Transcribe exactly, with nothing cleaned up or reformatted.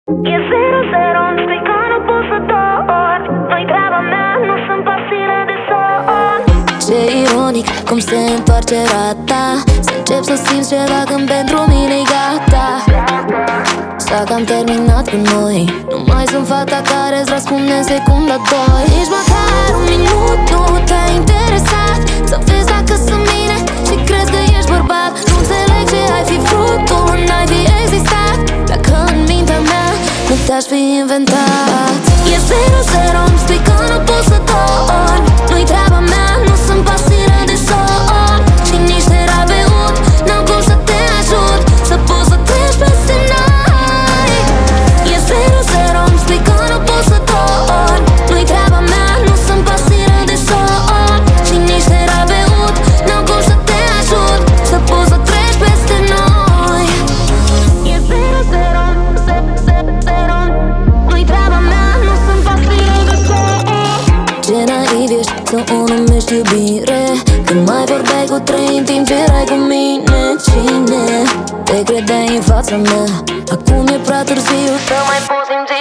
E zero zero, nu spui că nu poți să dormi. Nu-i treaba mea, nu sunt pasivă de somn. Ce ironic cum se întoarce rata. Să încep să simți ceva când pentru mine-i gata. S-a cam terminat cu noi. Nu mai sunt fata care-ți răspunde în secunda doi. Nici măcar un minut nu te-a interesat să vezi dacă sunt mine și crezi că ești bărbat. Nu înțeleg ce ai fi vrut, tu n-ai fi existat dacă în mintea mea nu te-aș fi inventat. E zero zero, îmi spui că nu poți să dormi. Nu-i treaba mea, nu sunt pasivă de somn. Și nici terapeut n-am cum să te ajut să poți să treci peste noi. E zero zero, îmi spui că nu poți să dormi. Nu-i treaba mea, nu sunt pasivă de somn. Și nici terapeut n-am cum să te ajut să poți să treci peste noi. E zero zero, zero. Nu-i treaba mea, nu sunt pasivă de somn. Ce naiv ești să o numești iubire când mai vorbeai cu trei în timp ce erai cu mine. Cine te credeai în fața mea? Acum e prea târziu Să mai poți simți